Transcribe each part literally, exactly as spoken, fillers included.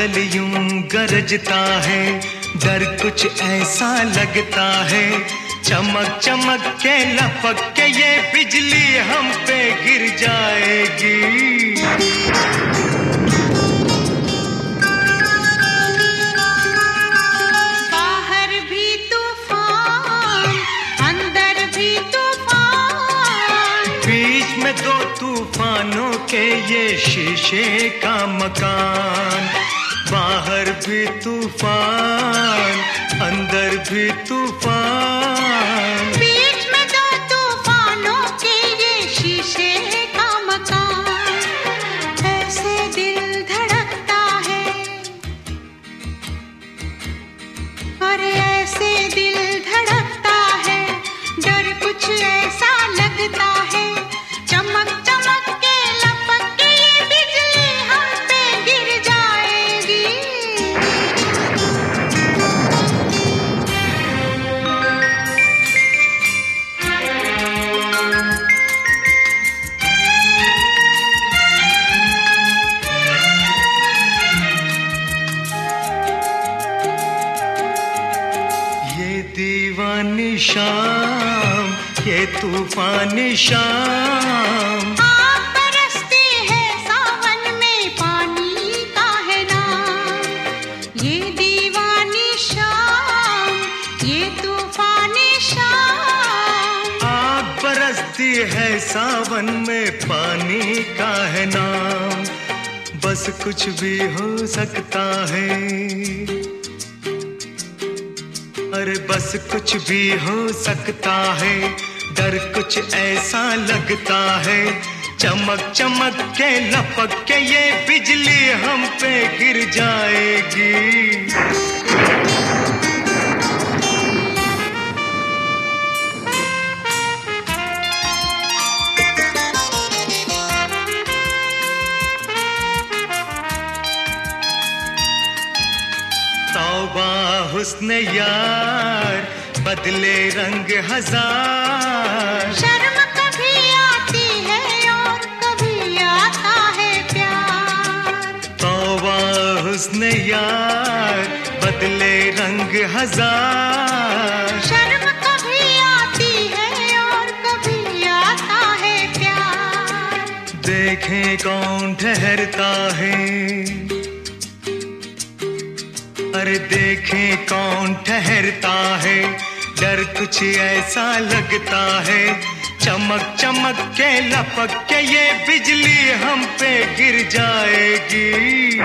बादल यूं गरजता है, डर कुछ ऐसा लगता है, चमक चमक के लपक के ये बिजली हम पे गिर जाएगी। बाहर भी तूफान, अंदर भी तूफान, बीच में दो तूफानों के ये शीशे का मकान। बाहर भी तूफान, अंदर भी तूफान, बीच में दो तूफानों के ये शीशे का मकान। ऐसे दिल धड़कता है, अरे ऐसे दिल धड़कता है, डर कुछ ऐसा लगता है, चमक चमक के लपक के ये बिजली हम पे गिर जाएगी। ये दीवानी शाम, ये तूफानी शाम, आप बरसती है सावन में, पानी का है नाम। ये दीवानी शाम, ये तूफानी शाम, आग बरसती है सावन में, पानी का है नाम। बस कुछ भी हो सकता है, अरे बस कुछ भी हो सकता है, डर कुछ ऐसा लगता है, चमक चमक के लपक के ये बिजली हम पे गिर जाएगी। तौबा हुस्न यार, बदले रंग हजार, शर्म कभी आती है और कभी आता है प्यार। तौबा हुस्न यार, बदले रंग हजार, शर्म कभी आती है और कभी आता है प्यार। देखें कौन ठहरता है, अरे देखें कौन ठहरता है, डर कुछ ऐसा लगता है, चमक चमक के लपक के ये बिजली हम पे गिर जाएगी।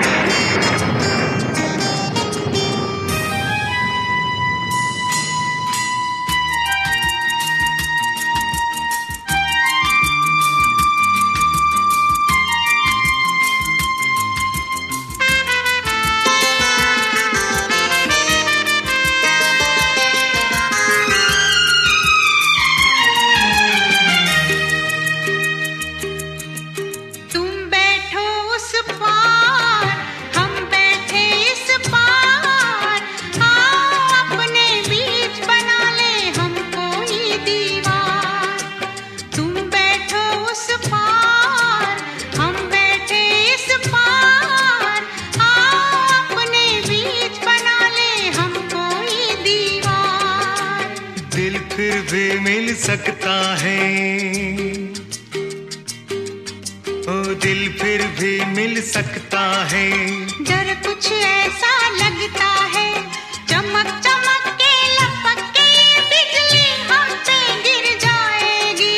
फिर भी मिल सकता है, ओ दिल फिर भी मिल सकता है, डर कुछ ऐसा लगता है, चमक चमक के लपक के बिजली हम पे गिर जाएगी।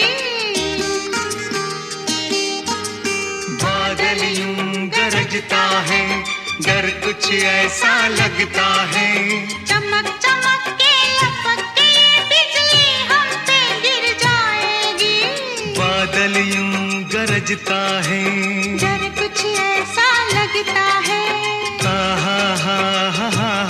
बादल यूं गरजता है, डर कुछ ऐसा लगता है, चमक चमक के लपक के बिजली हम पे गिर जाएगी। बादल यूं गरजता है, डर कुछ ऐसा लगता है, हा हा हा हा।